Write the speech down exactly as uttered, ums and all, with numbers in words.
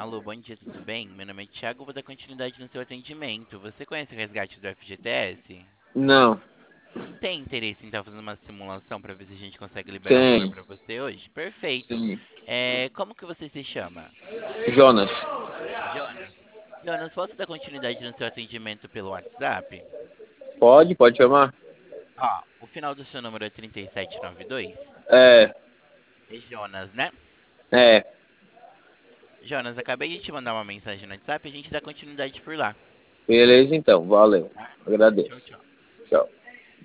Alô, bom dia, tudo bem? Meu nome é Thiago, vou dar continuidade no seu atendimento. Você conhece o resgate do F G T S? Não, Tem interesse em estar fazendo uma simulação para ver se a gente consegue liberar um valor tem. para você hoje? Perfeito. Sim. É, como que você se chama? Jonas. Jonas. Jonas, posso dar continuidade no seu atendimento pelo WhatsApp? Pode, pode chamar? Ó, o final do seu número é trinta e sete noventa e dois. É, É Jonas, né? é. Jonas, acabei de te mandar uma mensagem no WhatsApp e a gente dá continuidade por lá. Beleza então, valeu. Tá? Tchau, Agradeço. tchau. Tchau.